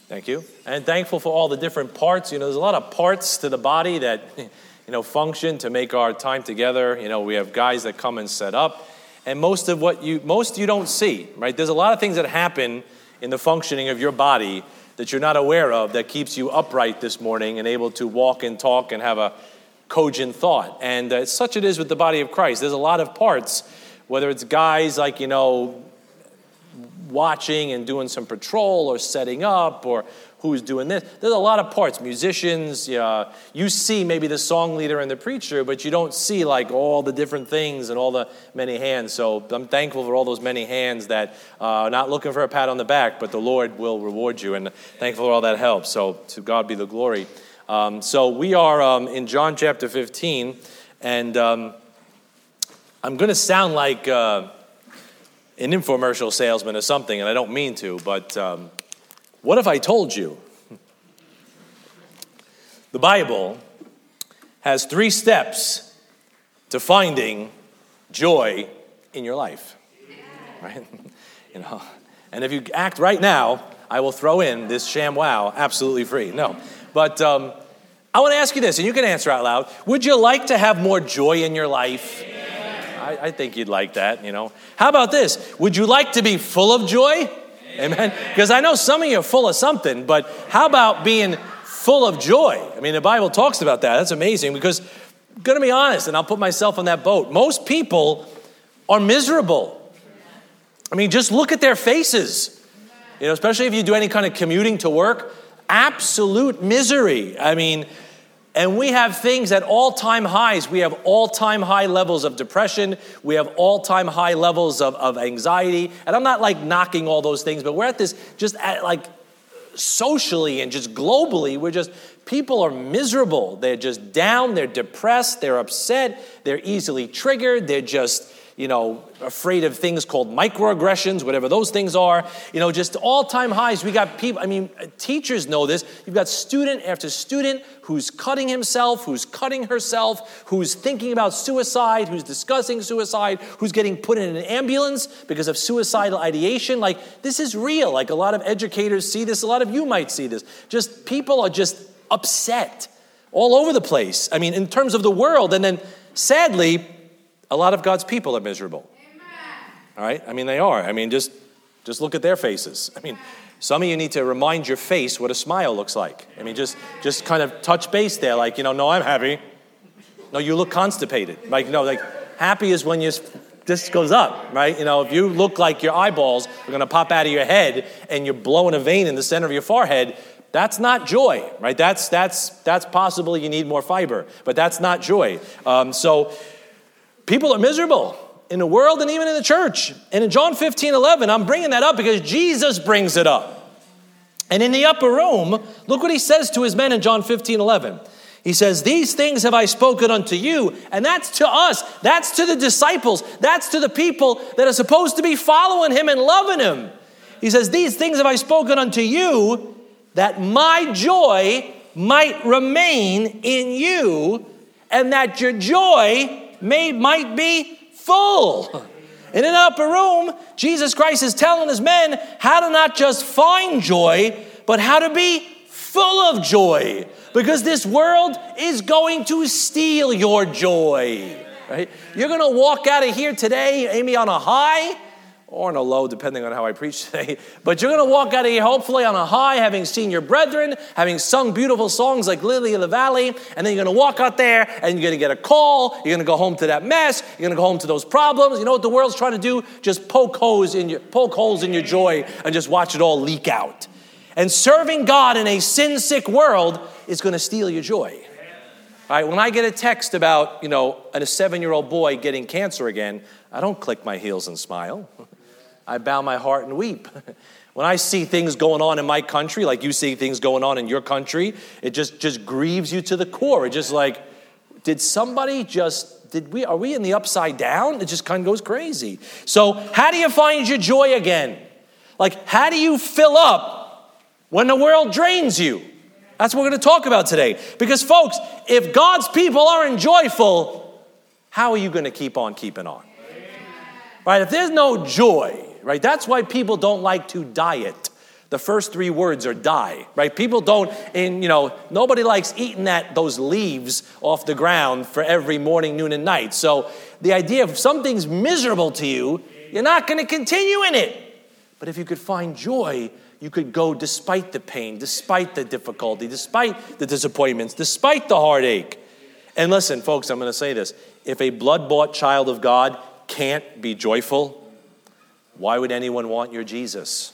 Thank you. And thankful for all the different parts. There's a lot of parts to the body that, function to make our time together. We have guys that come and set up. And most you don't see, right? There's a lot of things that happen in the functioning of your body that you're not aware of that keeps you upright this morning and able to walk and talk and have a cogent thought. And such it is with the body of Christ. There's a lot of parts, whether it's guys like, watching and doing some patrol or setting up or who's doing this. There's a lot of parts. Musicians, you see maybe the song leader and the preacher, but you don't see like all the different things and all the many hands. So I'm thankful for all those many hands that are not looking for a pat on the back, but the Lord will reward you, and thankful for all that help. So to God be the glory. So we are in John chapter 15, and I'm going to sound like an infomercial salesman or something, and I don't mean to, but what if I told you the Bible has 3 steps to finding joy in your life, right? And if you act right now, I will throw in this ShamWow absolutely free. No, but I want to ask you this, and you can answer out loud. Would you like to have more joy in your life? I think you'd like that, How about this? Would you like to be full of joy? Amen? Because I know some of you are full of something, but how about being full of joy? I mean, the Bible talks about that. That's amazing because I'm going to be honest, and I'll put myself on that boat. Most people are miserable. I mean, just look at their faces. Especially if you do any kind of commuting to work. Absolute misery. I mean, and we have things at all-time highs. We have all-time high levels of depression. We have all-time high levels of anxiety. And I'm not like knocking all those things, but we're at this just like socially and just globally, people are miserable. They're just down. They're depressed. They're upset. They're easily triggered. They're just, afraid of things called microaggressions, whatever those things are. Just all-time highs. We got people, teachers know this. You've got student after student who's cutting himself, who's cutting herself, who's thinking about suicide, who's discussing suicide, who's getting put in an ambulance because of suicidal ideation. Like, this is real. Like, a lot of educators see this. A lot of you might see this. Just people are just upset all over the place. In terms of the world. And then, sadly, a lot of God's people are miserable. Amen. All right? They are. Just look at their faces. Some of you need to remind your face what a smile looks like. Just kind of touch base there. Like, no, I'm happy. No, you look constipated. Happy is when this goes up, right? If you look like your eyeballs are going to pop out of your head and you're blowing a vein in the center of your forehead, that's not joy, right? That's possible you need more fiber, but that's not joy. So people are miserable in the world and even in the church. And in John 15:11, I'm bringing that up because Jesus brings it up. And in the upper room, look what he says to his men in John 15:11. He says, "These things have I spoken unto you." And that's to us. That's to the disciples. That's to the people that are supposed to be following him and loving him. He says, "These things have I spoken unto you, that my joy might remain in you, and that your joy might be full." And in the upper room, Jesus Christ is telling his men how to not just find joy, but how to be full of joy. Because this world is going to steal your joy. Right? You're going to walk out of here today, maybe on a high, or on a low, depending on how I preach today. But you're going to walk out of here, hopefully, on a high, having seen your brethren, having sung beautiful songs like Lily of the Valley, and then you're going to walk out there, and you're going to get a call, you're going to go home to that mess, you're going to go home to those problems. You know what the world's trying to do? Just poke holes in your joy and just watch it all leak out. And serving God in a sin-sick world is going to steal your joy. All right, when I get a text about, a 7-year-old boy getting cancer again, I don't click my heels and smile. I bow my heart and weep. When I see things going on in my country, like you see things going on in your country, it just grieves you to the core. It just like, are we in the upside down? It just kind of goes crazy. So how do you find your joy again? Like, how do you fill up when the world drains you? That's what we're going to talk about today. Because folks, if God's people aren't joyful, how are you going to keep on keeping on? Right? If there's no joy, right? That's why people don't like to diet. the first three words are die, right? People don't, nobody likes eating those leaves off the ground for every morning, noon, and night. So the idea of something's miserable to you, you're not going to continue in it. But if you could find joy, you could go despite the pain, despite the difficulty, despite the disappointments, despite the heartache. And listen, folks, I'm going to say this. If a blood-bought child of God can't be joyful, why would anyone want your Jesus?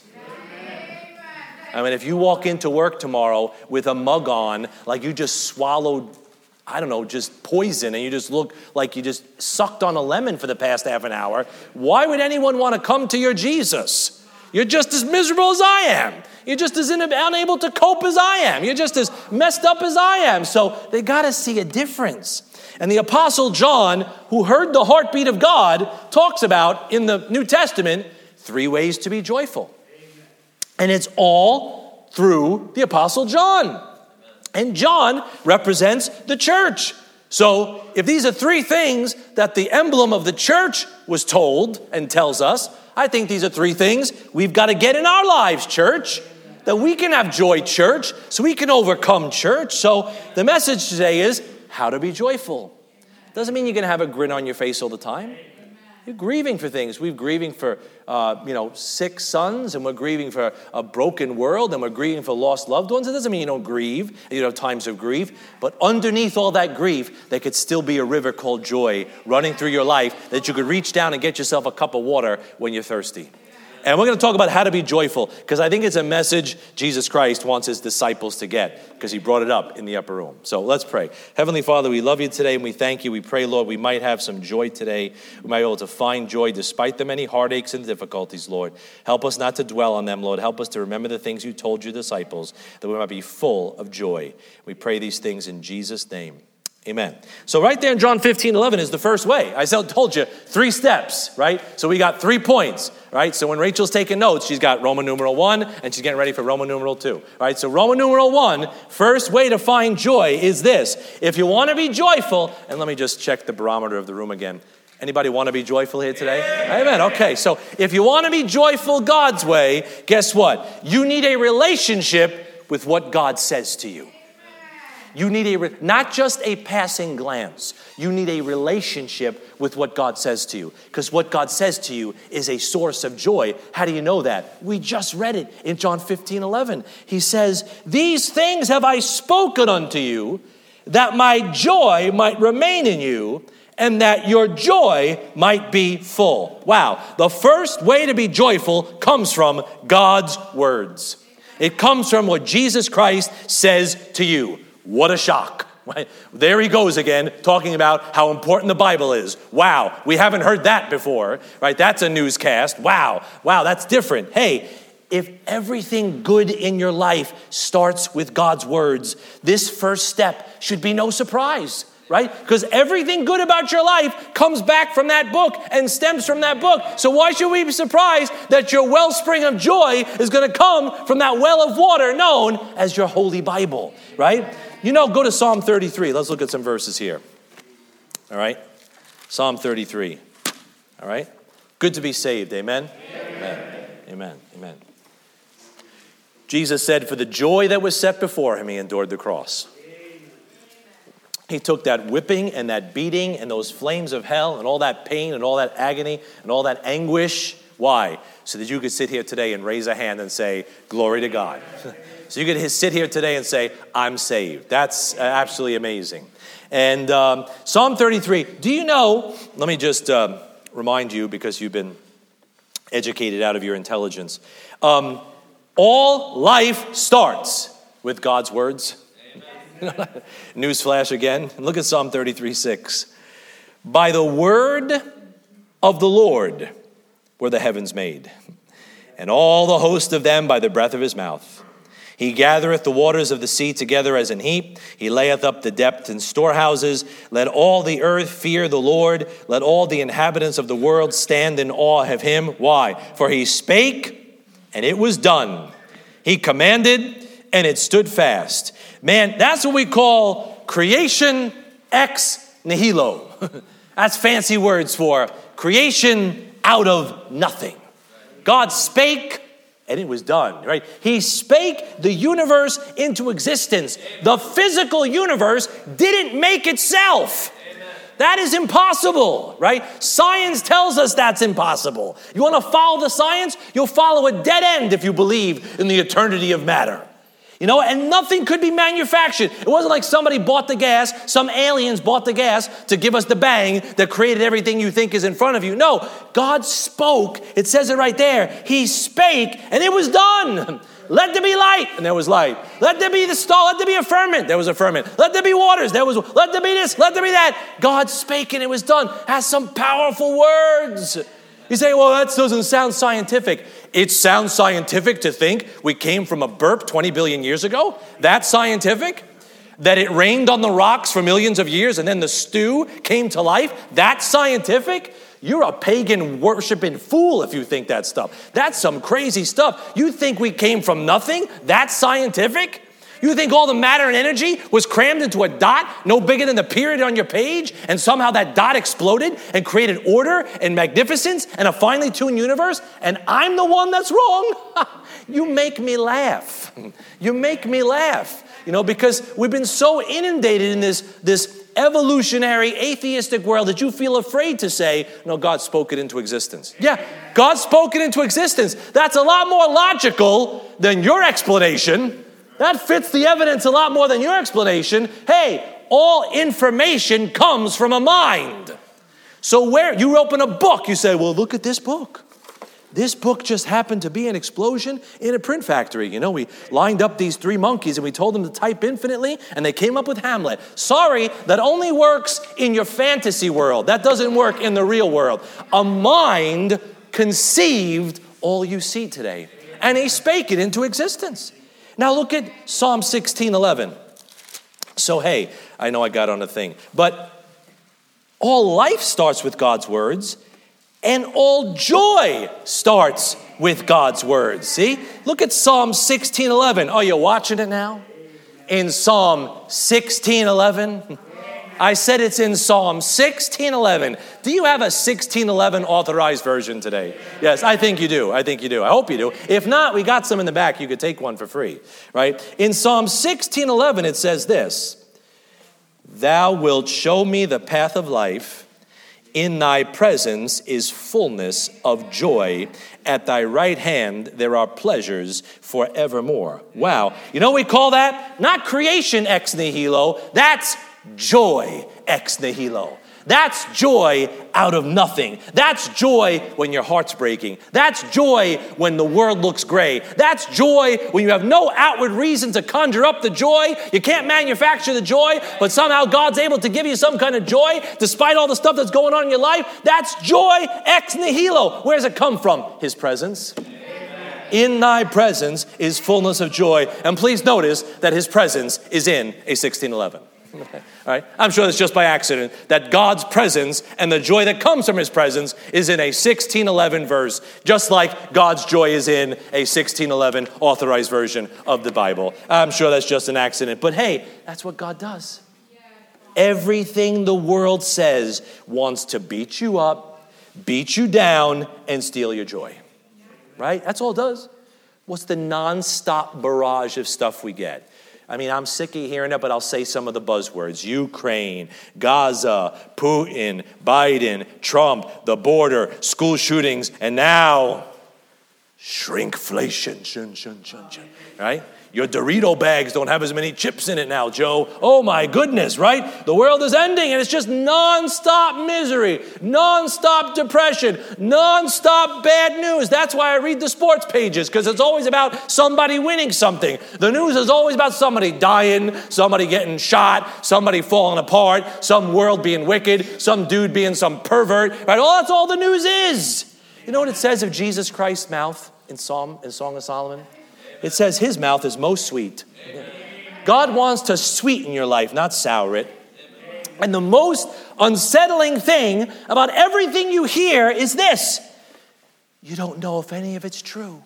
I mean, if you walk into work tomorrow with a mug on, like you just swallowed, just poison, and you just look like you just sucked on a lemon for the past half an hour, why would anyone want to come to your Jesus? You're just as miserable as I am. You're just as unable to cope as I am. You're just as messed up as I am. So they got to see a difference. And the Apostle John, who heard the heartbeat of God, talks about in the New Testament 3 ways to be joyful. And it's all through the Apostle John. And John represents the church. So if these are 3 things that the emblem of the church was told and tells us, I think these are 3 things we've got to get in our lives, church. That we can have joy, church, so we can overcome, church. So the message today is how to be joyful. Doesn't mean you're going to have a grin on your face all the time. You're grieving for things. We're grieving for, sick sons, and we're grieving for a broken world, and we're grieving for lost loved ones. It doesn't mean you don't grieve, and you don't have times of grief. But underneath all that grief, there could still be a river called joy running through your life that you could reach down and get yourself a cup of water when you're thirsty. And we're going to talk about how to be joyful, because I think it's a message Jesus Christ wants his disciples to get, because he brought it up in the upper room. So let's pray. Heavenly Father, we love you today, and we thank you. We pray, Lord, we might have some joy today. We might be able to find joy despite the many heartaches and difficulties, Lord. Help us not to dwell on them, Lord. Help us to remember the things you told your disciples, that we might be full of joy. We pray these things in Jesus' name. Amen. So right there in John 15:11 is the first way. I told you 3 steps, right? So we got 3 points, right? So when Rachel's taking notes, she's got Roman numeral 1, and she's getting ready for Roman numeral 2, right? So Roman numeral 1, first way to find joy is this. If you want to be joyful, and let me just check the barometer of the room again. Anybody want to be joyful here today? Amen. Okay, so if you want to be joyful God's way, guess what? You need a relationship with what God says to you. You need not just a passing glance. You need a relationship with what God says to you. Because what God says to you is a source of joy. How do you know that? We just read it in John 15:11. He says, "These things have I spoken unto you, that my joy might remain in you, and that your joy might be full." Wow. The first way to be joyful comes from God's words. It comes from what Jesus Christ says to you. What a shock. Right? There he goes again, talking about how important the Bible is. Wow, we haven't heard that before, right? That's a newscast. Wow, that's different. Hey, if everything good in your life starts with God's words, this first step should be no surprise, right? Because everything good about your life comes back from that book and stems from that book. So why should we be surprised that your wellspring of joy is going to come from that well of water known as your Holy Bible, right? Go to Psalm 33. Let's look at some verses here. All right? Psalm 33. All right? Good to be saved. Amen? Amen. Jesus said, for the joy that was set before him, he endured the cross. He took that whipping and that beating and those flames of hell and all that pain and all that agony and all that anguish. Why? So that you could sit here today and raise a hand and say, glory to God. So you could sit here today and say, I'm saved. That's absolutely amazing. And Psalm 33, do you know, let me just remind you, because you've been educated out of your intelligence. All life starts with God's words. Newsflash again. Look at Psalm 33:6. By the word of the Lord were the heavens made, and all the host of them by the breath of his mouth. He gathereth the waters of the sea together as an heap. He layeth up the depth in storehouses. Let all the earth fear the Lord. Let all the inhabitants of the world stand in awe of him. Why? For he spake, and it was done. He commanded, and it stood fast. Man, that's what we call creation ex nihilo. That's fancy words for creation out of nothing. God spake, and it was done, right? He spake the universe into existence. The physical universe didn't make itself. That is impossible, right? Science tells us that's impossible. You want to follow the science? You'll follow a dead end if you believe in the eternity of matter. And nothing could be manufactured. It wasn't like somebody bought the gas, some aliens bought the gas to give us the bang that created everything you think is in front of you. No, God spoke. It says it right there. He spake, and it was done. Let there be light, and there was light. Let there be the star, let there be a firmament, there was a firmament. Let there be waters, let there be this, let there be that. God spake, and it was done. Has some powerful words. You say, well, that doesn't sound scientific. It sounds scientific to think we came from a burp 20 billion years ago. That's scientific. That it rained on the rocks for millions of years and then the stew came to life. That's scientific. You're a pagan worshiping fool if you think that stuff. That's some crazy stuff. You think we came from nothing? That's scientific? You think all the matter and energy was crammed into a dot no bigger than the period on your page, and somehow that dot exploded and created order and magnificence and a finely tuned universe, and I'm the one that's wrong? You make me laugh. You make me laugh. Because we've been so inundated in this evolutionary atheistic world that you feel afraid to say, no, God spoke it into existence. Yeah, God spoke it into existence. That's a lot more logical than your explanation. That fits the evidence a lot more than your explanation. Hey, all information comes from a mind. So where you open a book, you say, well, look at this book. This book just happened to be an explosion in a print factory. We lined up these 3 monkeys and we told them to type infinitely and they came up with Hamlet. Sorry, that only works in your fantasy world. That doesn't work in the real world. A mind conceived all you see today, and he spake it into existence. Now look at Psalm 16:11. So hey, I know I got on a thing, but all life starts with God's words, and all joy starts with God's words. See? Look at Psalm 16:11. Oh, you're watching it now? In Psalm 16:11. I said it's in Psalm 16:11. Do you have a 16:11 authorized version today? Yes, I think you do. I hope you do. If not, we got some in the back. You could take one for free, right? In Psalm 16:11, it says this: Thou wilt show me the path of life. In thy presence is fullness of joy. At thy right hand there are pleasures forevermore. Wow. You know what we call that? Not creation ex nihilo. That's joy ex nihilo. That's joy out of nothing. That's joy when your heart's breaking. That's joy when the world looks gray. That's joy when you have no outward reason to conjure up the joy. You can't manufacture the joy, but somehow God's able to give you some kind of joy despite all the stuff that's going on in your life. That's joy ex nihilo. Where does it come from? His presence. In thy presence is fullness of joy. And please notice that his presence is in a 16:11. All right? I'm sure it's just by accident that God's presence and the joy that comes from his presence is in a 16:11 verse, just like God's joy is in a 16:11 authorized version of the Bible. I'm sure that's just an accident, but hey, that's what God does. Everything the world says wants to beat you up, beat you down, and steal your joy. Right? That's all it does. What's the nonstop barrage of stuff we get? I mean, I'm sick of hearing it, but I'll say some of the buzzwords. Ukraine, Gaza, Putin, Biden, Trump, the border, school shootings, and now shrinkflation. Right? Your Dorito bags don't have as many chips in it now, Joe. Oh my goodness, right? The world is ending and it's just nonstop misery, nonstop depression, nonstop bad news. That's why I read the sports pages, because it's always about somebody winning something. The news is always about somebody dying, somebody getting shot, somebody falling apart, some world being wicked, some dude being some pervert, right? Oh, that's all the news is. You know what it says of Jesus Christ's mouth in Song of Solomon? It says his mouth is most sweet. God wants to sweeten your life, not sour it. And the most unsettling thing about everything you hear is this: you don't know if any of it's true.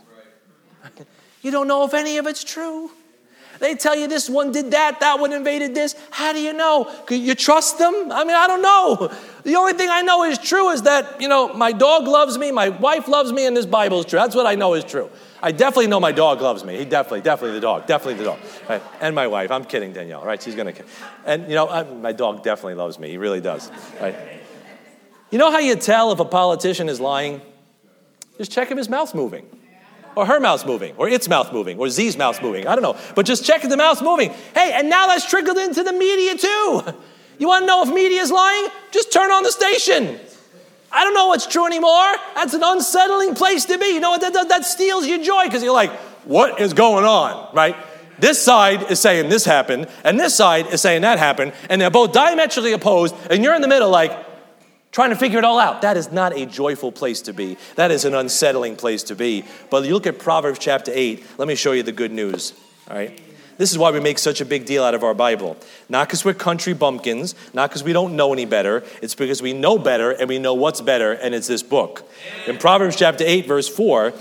You don't know if any of it's true. They tell you this one did that, that one invaded this. How do you know? You trust them? I mean, I don't know. The only thing I know is true is that, my dog loves me, my wife loves me, and this Bible is true. That's what I know is true. I definitely know my dog loves me. He definitely the dog. Right? And my wife. I'm kidding, Danielle, right? She's going to. And, my dog definitely loves me. He really does, right? You know how you tell if a politician is lying? Just check if his mouth's moving. Or her mouth's moving, or its mouth moving, or Z's mouth's moving. I don't know. But just check if the mouth's moving. Hey, and now that's trickled into the media too. You want to know if media is lying? Just turn on the station. I don't know what's true anymore. That's an unsettling place to be. You know what? That steals your joy because you're like, what is going on, right? This side is saying this happened, and this side is saying that happened, and they're both diametrically opposed, and you're in the middle like, trying to figure it all out. That is not a joyful place to be. That is an unsettling place to be. But you look at Proverbs chapter 8. Let me show you the good news. All right? This is why we make such a big deal out of our Bible. Not because we're country bumpkins. Not because we don't know any better. It's because we know better and we know what's better, and it's this book. In Proverbs chapter 8, verse 4,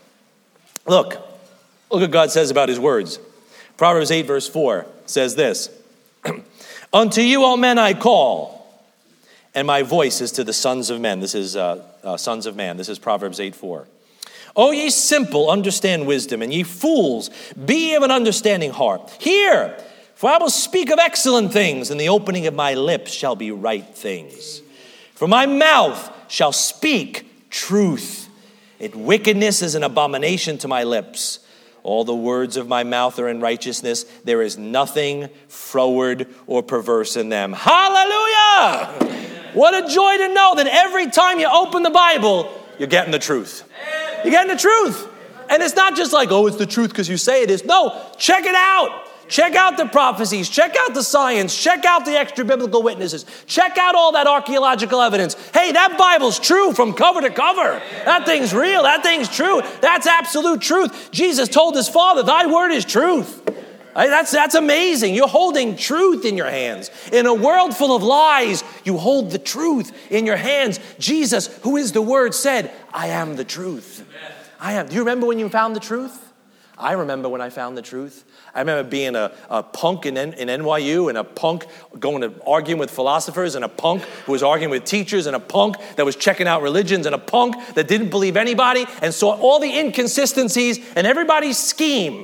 look what God says about his words. Proverbs 8, verse 4 says this. Unto you, O men, I call, and my voice is to the sons of men. This is sons of man. This is Proverbs 8:4. O ye simple, understand wisdom, and ye fools, be ye of an understanding heart. Hear, for I will speak of excellent things, and the opening of my lips shall be right things. For my mouth shall speak truth. Wickedness is an abomination to my lips. All the words of my mouth are in righteousness. There is nothing froward or perverse in them. Hallelujah! What a joy to know that every time you open the Bible, you're getting the truth. You're getting the truth. And it's not just like, oh, it's the truth because you say it is. No, check it out. Check out the prophecies. Check out the science. Check out the extra biblical witnesses. Check out all that archaeological evidence. Hey, that Bible's true from cover to cover. That thing's real. That thing's true. That's absolute truth. Jesus told his Father, thy word is truth. That's amazing. You're holding truth in your hands. In a world full of lies, you hold the truth in your hands. Jesus, who is the Word, said, I am the truth. I am. Do you remember when you found the truth? I remember when I found the truth. I remember being a punk in NYU, and a punk going to arguing with philosophers, and a punk who was arguing with teachers, and a punk that was checking out religions, and a punk that didn't believe anybody and saw all the inconsistencies and everybody's scheme.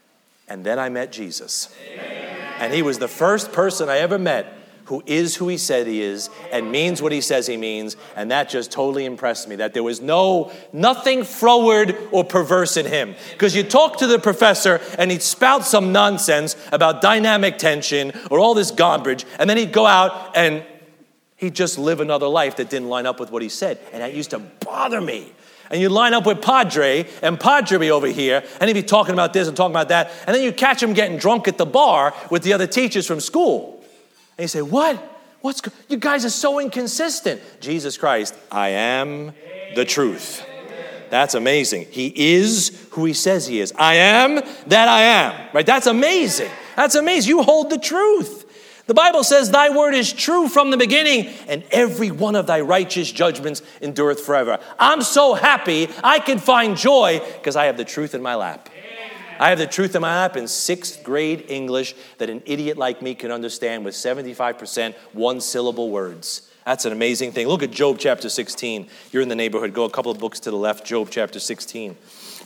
And then I met Jesus. Amen. And he was the first person I ever met who is who he said he is and means what he says he means. And that just totally impressed me, that there was nothing froward or perverse in him. Because you talk to the professor and he'd spout some nonsense about dynamic tension or all this garbage, and then he'd go out and he'd just live another life that didn't line up with what he said. And that used to bother me. And you'd line up with Padre, and Padre be over here, and he'd be talking about this and talking about that. And then you catch him getting drunk at the bar with the other teachers from school. And you say, what? You guys are so inconsistent. Jesus Christ, I am the truth. That's amazing. He is who he says he is. I am that I am. Right? That's amazing. That's amazing. You hold the truth. The Bible says, thy word is true from the beginning, and every one of thy righteous judgments endureth forever. I'm so happy I can find joy because I have the truth in my lap. I have the truth in my lap in 6th grade English that an idiot like me can understand with 75% one-syllable words. That's an amazing thing. Look at Job chapter 16. You're in the neighborhood. Go a couple of books to the left. Job chapter 16.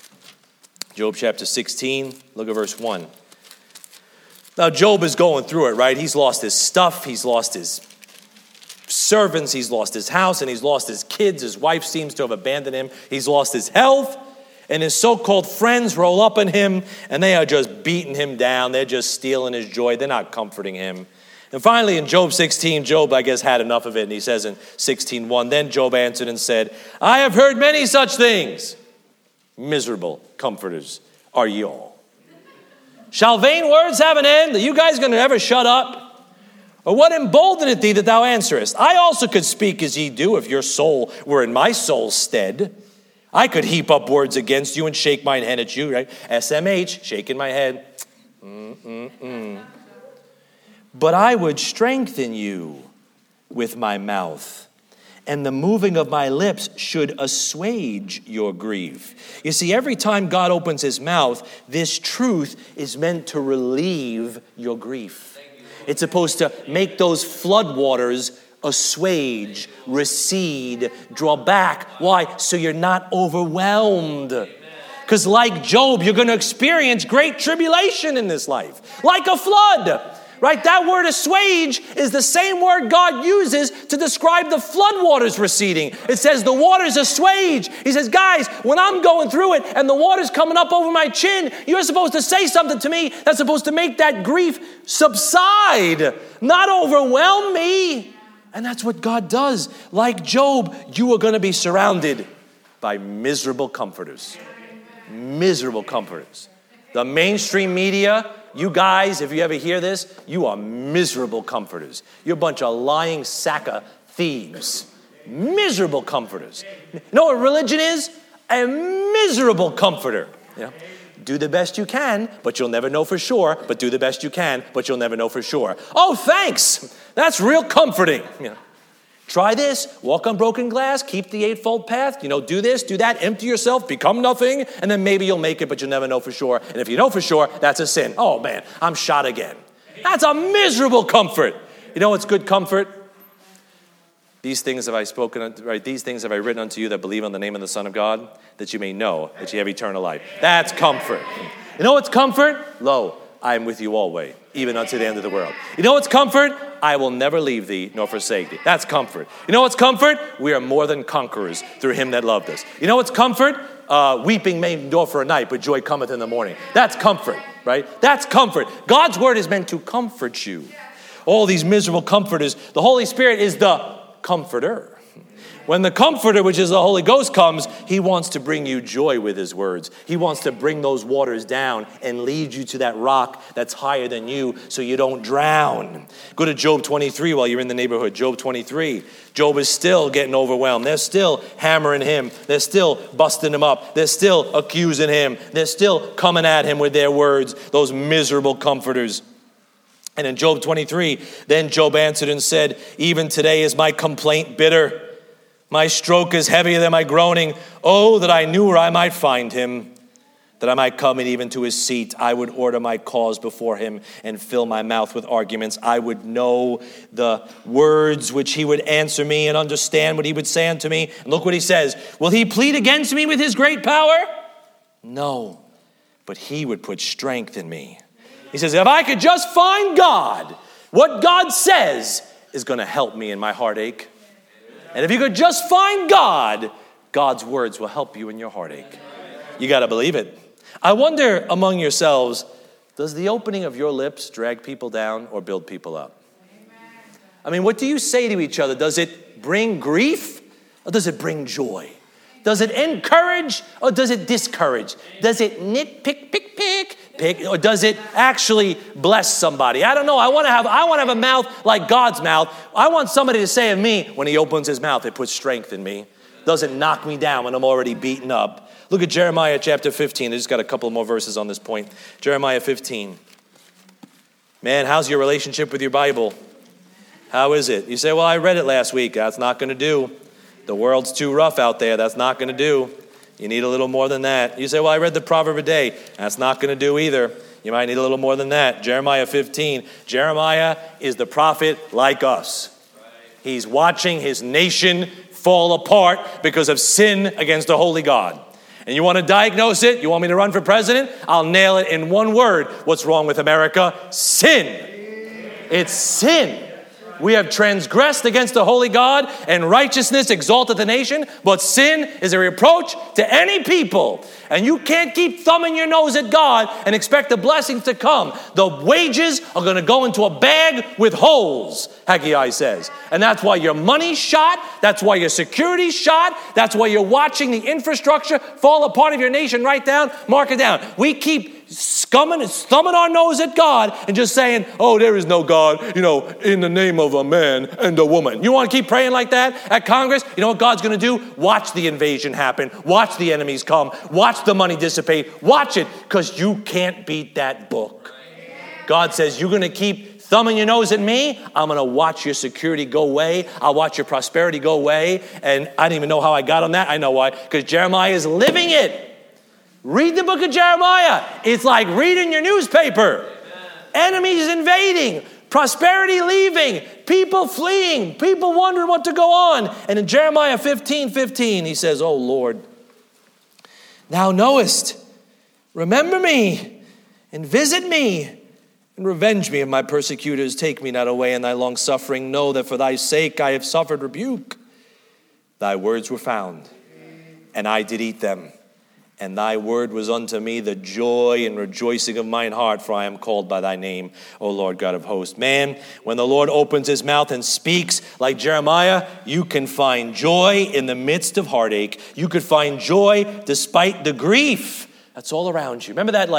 Job chapter 16. Look at verse 1. Now, Job is going through it, right? He's lost his stuff. He's lost his servants. He's lost his house, and he's lost his kids. His wife seems to have abandoned him. He's lost his health, and his so-called friends roll up on him, and they are just beating him down. They're just stealing his joy. They're not comforting him. And finally, in Job 16, Job, I guess, had enough of it, and he says in 16:1, then Job answered and said, I have heard many such things. Miserable comforters are ye all. Shall vain words have an end? Are you guys going to ever shut up? Or what emboldeneth thee that thou answerest? I also could speak as ye do if your soul were in my soul's stead. I could heap up words against you and shake mine head at you, right? SMH, shaking my head. But I would strengthen you with my mouth, and the moving of my lips should assuage your grief. You see, every time God opens his mouth, this truth is meant to relieve your grief. It's supposed to make those floodwaters assuage, recede, draw back. Why? So you're not overwhelmed. Because like Job, you're going to experience great tribulation in this life. Like a flood. Right? That word assuage is the same word God uses to describe the flood waters receding. It says the waters assuage. He says, guys, when I'm going through it and the water's coming up over my chin, you're supposed to say something to me that's supposed to make that grief subside, not overwhelm me. And that's what God does. Like Job, you are going to be surrounded by miserable comforters. Miserable comforters. The mainstream media, you guys, if you ever hear this, you are miserable comforters. You're a bunch of lying sack of thieves. Miserable comforters. You know what religion is? A miserable comforter. You know? Do the best you can, but you'll never know for sure. But do the best you can, but you'll never know for sure. Oh, thanks. That's real comforting. You know? Try this, walk on broken glass, keep the eightfold path, do this, do that, empty yourself, become nothing, and then maybe you'll make it, but you'll never know for sure. And if you know for sure, that's a sin. Oh man, I'm shot again. That's a miserable comfort. You know what's good comfort? These things have I spoken, right? These things have I written unto you that believe on the name of the Son of God, that you may know that you have eternal life. That's comfort. You know what's comfort? Lo, I am with you always, even unto the end of the world. You know what's comfort? I will never leave thee nor forsake thee. That's comfort. You know what's comfort? We are more than conquerors through him that loved us. You know what's comfort? Weeping may endure for a night, but joy cometh in the morning. That's comfort, right? That's comfort. God's word is meant to comfort you. All these miserable comforters, the Holy Spirit is the comforter. When the Comforter, which is the Holy Ghost, comes, he wants to bring you joy with his words. He wants to bring those waters down and lead you to that rock that's higher than you so you don't drown. Go to Job 23 while you're in the neighborhood. Job 23. Job is still getting overwhelmed. They're still hammering him. They're still busting him up. They're still accusing him. They're still coming at him with their words, those miserable comforters. And in Job 23, then Job answered and said, even today is my complaint bitter. My stroke is heavier than my groaning. Oh, that I knew where I might find him, that I might come in even to his seat. I would order my cause before him and fill my mouth with arguments. I would know the words which he would answer me and understand what he would say unto me. And look what he says. Will he plead against me with his great power? No, but he would put strength in me. He says, if I could just find God, what God says is going to help me in my heartache. And if you could just find God, God's words will help you in your heartache. You got to believe it. I wonder among yourselves, does the opening of your lips drag people down or build people up? I mean, what do you say to each other? Does it bring grief or does it bring joy? Does it encourage or does it discourage? Does it nitpick, pick, or does it actually bless somebody? I don't know. I want to have a mouth like God's mouth. I want somebody to say of me, when he opens his mouth, it puts strength in me. Doesn't knock me down when I'm already beaten up. Look at Jeremiah chapter 15. I just got a couple more verses on this point. Jeremiah 15. Man, how's your relationship with your Bible? How is it? You say, well, I read it last week. That's not going to do. The world's too rough out there. That's not going to do. You need a little more than that. You say, well, I read the proverb a day. That's not going to do either. You might need a little more than that. Jeremiah 15. Jeremiah is the prophet like us. He's watching his nation fall apart because of sin against the holy God. And you want to diagnose it? You want me to run for president? I'll nail it in one word. What's wrong with America? Sin. It's sin. We have transgressed against the holy God, and righteousness exalteth the nation, but sin is a reproach to any people. And you can't keep thumbing your nose at God and expect the blessings to come. The wages are going to go into a bag with holes, Haggai says. And that's why your money's shot. That's why your security's shot. That's why you're watching the infrastructure fall apart of your nation right down. Mark it down. We keep thumbing our nose at God and just saying, oh, there is no God, in the name of a man and a woman. You want to keep praying like that at Congress? You know what God's going to do? Watch the invasion happen. Watch the enemies come. Watch the money dissipate. Watch it, because you can't beat that book. God says, you're going to keep thumbing your nose at me. I'm going to watch your security go away. I'll watch your prosperity go away. And I don't even know how I got on that. I know why. Because Jeremiah is living it. Read the book of Jeremiah. It's like reading your newspaper. Enemies invading. prosperity leaving, people fleeing, people wondering what to go on. And in Jeremiah 15:15, he says, "O Lord, thou knowest, remember me and visit me and revenge me of my persecutors. Take me not away in thy long suffering. Know that for thy sake I have suffered rebuke. Thy words were found, and I did eat them. And thy word was unto me the joy and rejoicing of mine heart, for I am called by thy name, O Lord God of hosts." Man, when the Lord opens his mouth and speaks like Jeremiah, you can find joy in the midst of heartache. You could find joy despite the grief that's all around you. Remember that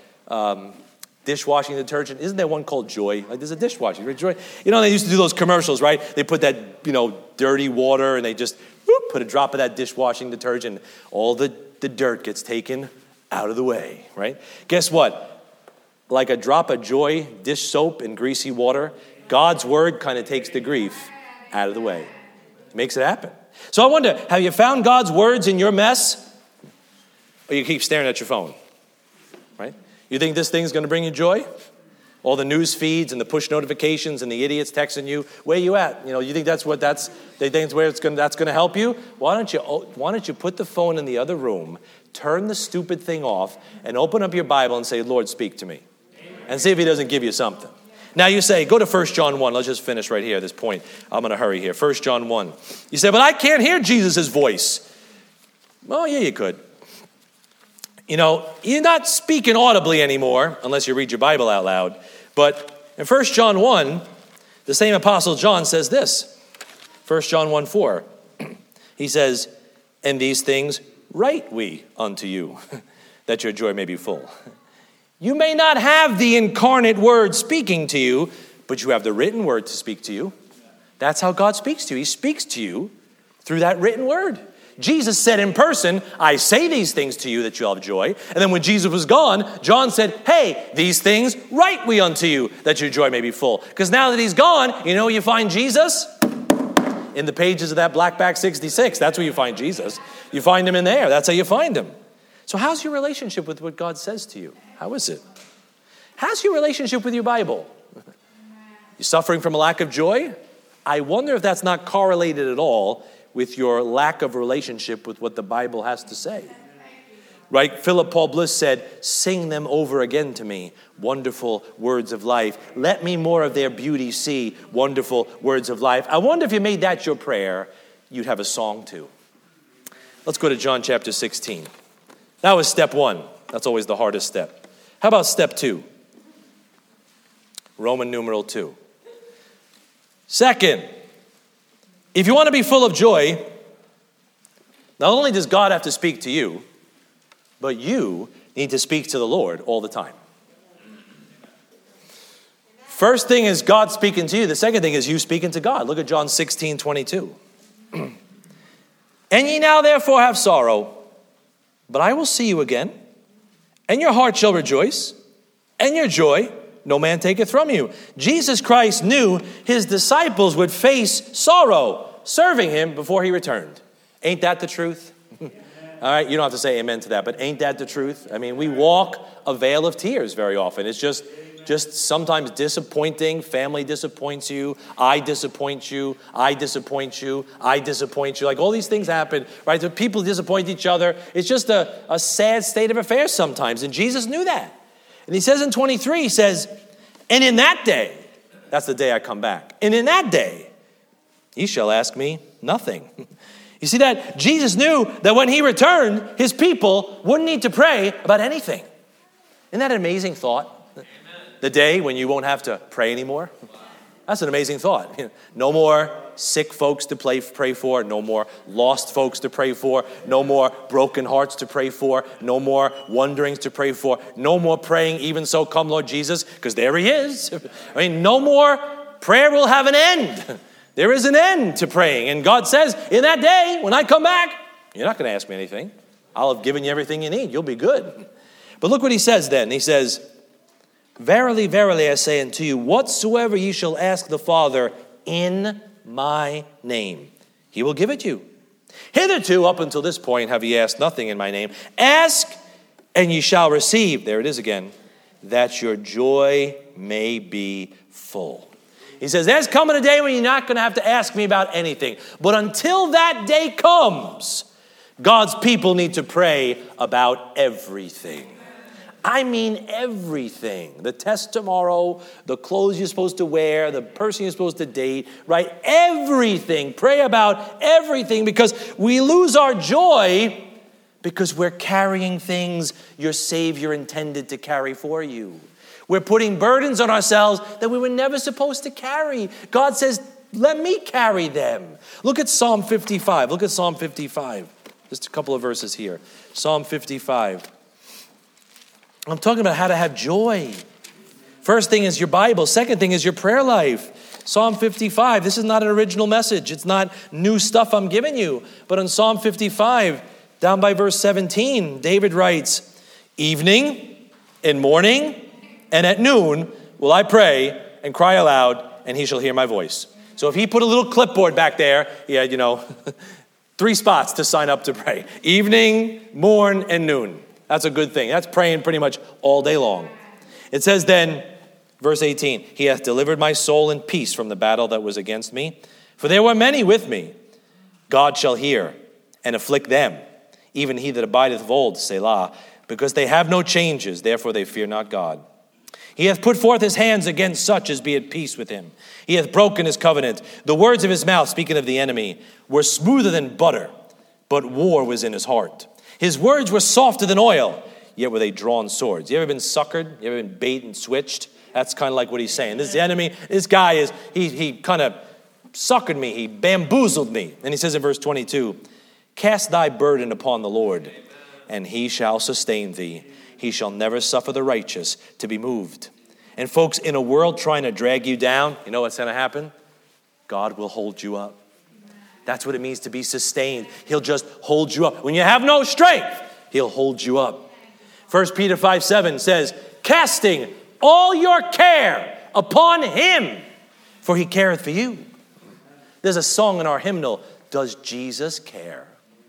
dishwashing detergent? Isn't there one called Joy? Like there's a dishwashing, Joy. You know, they used to do those commercials, right? They put that, dirty water and they just put a drop of that dishwashing detergent. All the dirt gets taken out of the way, right? Guess what? Like a drop of Joy dish soap in greasy water, God's word kind of takes the grief out of the way. It makes it happen. So I wonder, have you found God's words in your mess? Or you keep staring at your phone, right? You think this thing's going to bring you joy? All the news feeds and the push notifications and the idiots texting you, where you at? You think that's they think it's where that's going to help you? Why don't you put the phone in the other room, turn the stupid thing off, and open up your Bible and say, "Lord, speak to me." And see if he doesn't give you something. Now you say, go to 1 John 1. Let's just finish right here at this point. I'm going to hurry here. 1 John 1. You say, "But I can't hear Jesus' voice." Well, yeah, you could. You're not speaking audibly anymore, unless you read your Bible out loud. But in 1 John 1, the same Apostle John says this. 1 John 1:4. He says, "And these things write we unto you, that your joy may be full." You may not have the incarnate word speaking to you, but you have the written word to speak to you. That's how God speaks to you. He speaks to you through that written word. Jesus said in person, "I say these things to you that you'll have joy." And then when Jesus was gone, John said, "Hey, these things write we unto you that your joy may be full." Because now that he's gone, you find Jesus? In the pages of that Blackback 66. That's where you find Jesus. You find him in there. That's how you find him. So how's your relationship with what God says to you? How is it? How's your relationship with your Bible? You suffering from a lack of joy? I wonder if that's not correlated at all with your lack of relationship with what the Bible has to say. Right? Philip Paul Bliss said, "Sing them over again to me, wonderful words of life. Let me more of their beauty see, wonderful words of life." I wonder if you made that your prayer, you'd have a song too. Let's go to John chapter 16. That was step 1. That's always the hardest step. How about step 2? Roman numeral 2. Second, if you want to be full of joy, not only does God have to speak to you, but you need to speak to the Lord all the time. First thing is God speaking to you. The second thing is you speaking to God. Look at John 16:22. "And ye now therefore have sorrow, but I will see you again, and your heart shall rejoice, and your joy no man taketh from you." Jesus Christ knew his disciples would face sorrow serving him before he returned. Ain't that the truth? All right, you don't have to say amen to that, but ain't that the truth? I mean, we walk a veil of tears very often. It's just sometimes disappointing. Family disappoints you. I disappoint you. I disappoint you. I disappoint you. Like all these things happen, right? So people disappoint each other. It's just a sad state of affairs sometimes. And Jesus knew that. And he says in 23, he says, "And in that day," that's the day I come back, "and in that day, ye shall ask me nothing." You see that? Jesus knew that when he returned, his people wouldn't need to pray about anything. Isn't that an amazing thought? Amen. The day when you won't have to pray anymore. That's an amazing thought. No more sick folks to pray for. No more lost folks to pray for. No more broken hearts to pray for. No more wonderings to pray for. No more praying, "Even so come Lord Jesus," because there he is. I mean, no more. Prayer will have an end. There is an end to praying. And God says, in that day, when I come back, you're not going to ask me anything. I'll have given you everything you need. You'll be good. But look what he says then. He says, "Verily, verily, I say unto you, whatsoever ye shall ask the Father in my name, he will give it you. Hitherto, up until this point, have ye asked nothing in my name. Ask, and ye shall receive," there it is again, "that your joy may be full. He says, there's coming a day when you're not going to have to ask me about anything. But until that day comes, God's people need to pray about everything. I mean everything. The test tomorrow, the clothes you're supposed to wear, the person you're supposed to date, right? Everything. Pray about everything, because we lose our joy because we're carrying things your Savior intended to carry for you. We're putting burdens on ourselves that we were never supposed to carry. God says, let me carry them. Look at Psalm 55. Look at Psalm 55. Just a couple of verses here. Psalm 55. I'm talking about how to have joy. First thing is your Bible. Second thing is your prayer life. Psalm 55. This is not an original message. It's not new stuff I'm giving you. But in Psalm 55, down by verse 17, David writes, evening and morning and at noon will I pray and cry aloud, and he shall hear my voice. So if he put a little clipboard back there, he had, 3 spots to sign up to pray. Evening, morn, and noon. That's a good thing. That's praying pretty much all day long. It says then, verse 18, he hath delivered my soul in peace from the battle that was against me. For there were many with me. God shall hear and afflict them, even he that abideth of old, Selah, because they have no changes, therefore they fear not God. He hath put forth his hands against such as be at peace with him. He hath broken his covenant. The words of his mouth, speaking of the enemy, were smoother than butter, but war was in his heart. His words were softer than oil, yet were they drawn swords. You ever been suckered? You ever been bait and switched? That's kind of like what he's saying. This is the enemy. This guy is, he kind of suckered me. He bamboozled me. And he says in verse 22, cast thy burden upon the Lord, and he shall sustain thee. He shall never suffer the righteous to be moved. And folks, in a world trying to drag you down, you know what's going to happen? God will hold you up. That's what it means to be sustained. He'll just hold you up. When you have no strength, he'll hold you up. 1 Peter 5:7 says, casting all your care upon him, for he careth for you. There's a song in our hymnal, does Jesus care?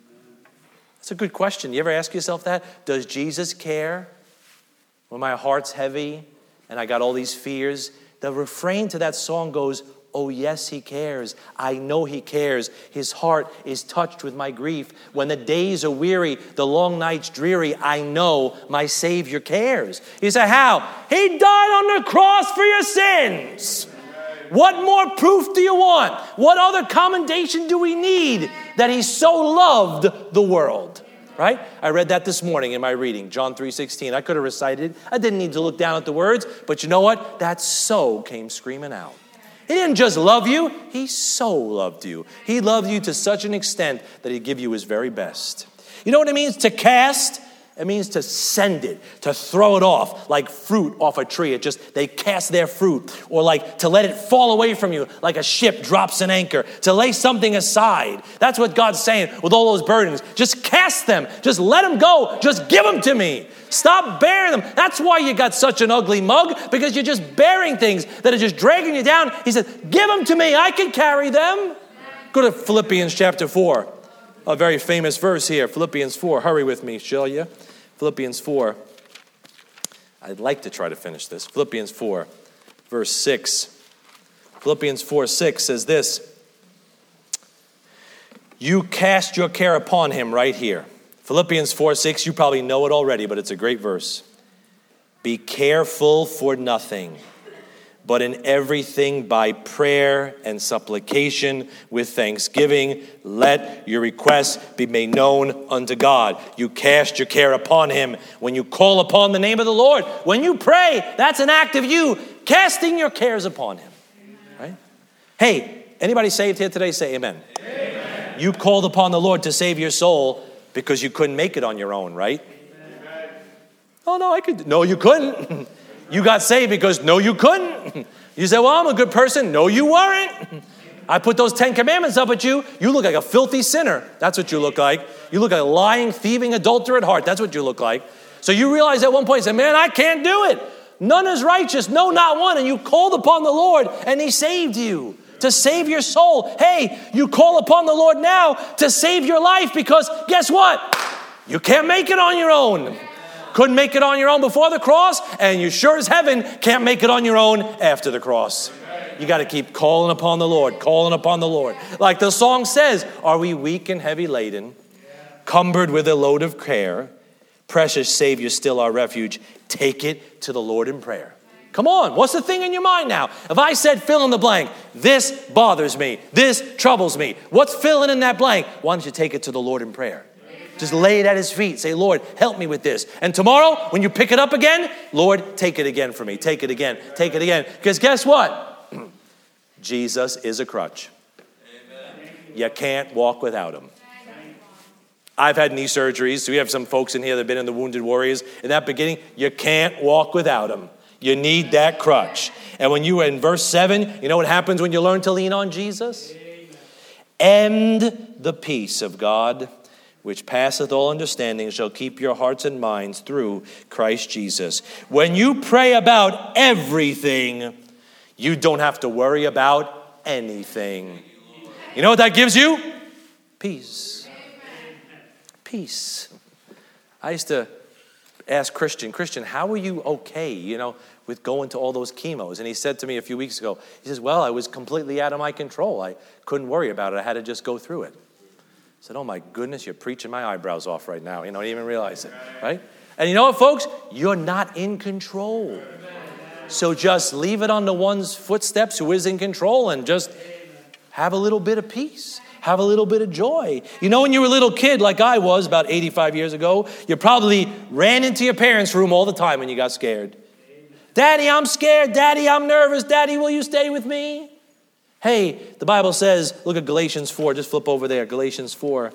That's a good question. You ever ask yourself that? Does Jesus care? When my heart's heavy and I got all these fears, the refrain to that song goes, oh, yes, he cares. I know he cares. His heart is touched with my grief. When the days are weary, the long nights dreary, I know my Savior cares. You say, how? He died on the cross for your sins. What more proof do you want? What other commendation do we need that he so loved the world? Right? I read that this morning in my reading, John 3:16. I could have recited it. I didn't need to look down at the words, but you know what? That so came screaming out. He didn't just love you, he so loved you. He loved you to such an extent that he'd give you his very best. You know what it means to cast? It means to send it, to throw it off like fruit off a tree. They cast their fruit. Or like to let it fall away from you like a ship drops an anchor. To lay something aside. That's what God's saying with all those burdens. Just cast them. Just let them go. Just give them to me. Stop bearing them. That's why you got such an ugly mug, because you're just bearing things that are just dragging you down. He said, give them to me. I can carry them. Go to Philippians chapter 4. A very famous verse here. Philippians 4. Hurry with me, shall you? Philippians 4. I'd like to try to finish this. Philippians 4, verse 6. Philippians 4:6 says this. You cast your care upon him right here. Philippians 4:6, you probably know it already, but it's a great verse. Be careful for nothing, but in everything by prayer and supplication with thanksgiving, let your requests be made known unto God. You cast your care upon him when you call upon the name of the Lord. When you pray, that's an act of you casting your cares upon him. Right? Hey, anybody saved here today? Say amen. Amen. You called upon the Lord to save your soul because you couldn't make it on your own, right? Amen. Oh, no, I could. No, you couldn't. You got saved because no, you couldn't. You say, well, I'm a good person. No, you weren't. I put those 10 commandments up at you. You look like a filthy sinner. That's what you look like. You look like a lying, thieving adulterer at heart. That's what you look like. So you realize at one point, you say, man, I can't do it. None is righteous. No, not one. And you called upon the Lord and he saved you to save your soul. Hey, you call upon the Lord now to save your life because guess what? You can't make it on your own. couldn't make it on your own before the cross, and you sure as heaven can't make it on your own after the cross. You got to keep calling upon the Lord, calling upon the Lord. Like the song says, are we weak and heavy laden, cumbered with a load of care? Precious Savior, still our refuge. Take it to the Lord in prayer. Come on, what's the thing in your mind now? If I said fill in the blank, this bothers me, this troubles me, what's filling in that blank? Why don't you take it to the Lord in prayer? Just lay it at his feet. Say, Lord, help me with this. And tomorrow, when you pick it up again, Lord, take it again for me. Take it again. Take it again. Because guess what? Jesus is a crutch. Amen. You can't walk without him. I've had knee surgeries. So we have some folks in here that have been in the Wounded Warriors. In that beginning, you can't walk without him. You need that crutch. And when you are in verse 7, you know what happens when you learn to lean on Jesus? And the peace of God, which passeth all understanding, shall keep your hearts and minds through Christ Jesus. When you pray about everything, you don't have to worry about anything. You know what that gives you? Peace. Peace. I used to ask Christian, how are you okay, with going to all those chemos? And he said to me a few weeks ago, he says, well, I was completely out of my control. I couldn't worry about it. I had to just go through it. I said, oh my goodness, you're preaching my eyebrows off right now. You don't even realize it, right? And you know what, folks? You're not in control. So just leave it on the one's footsteps who is in control and just have a little bit of peace. Have a little bit of joy. When you were a little kid like I was about 85 years ago, you probably ran into your parents' room all the time when you got scared. Daddy, I'm scared. Daddy, I'm nervous. Daddy, will you stay with me? Hey, the Bible says, look at Galatians 4. Just flip over there. Galatians 4.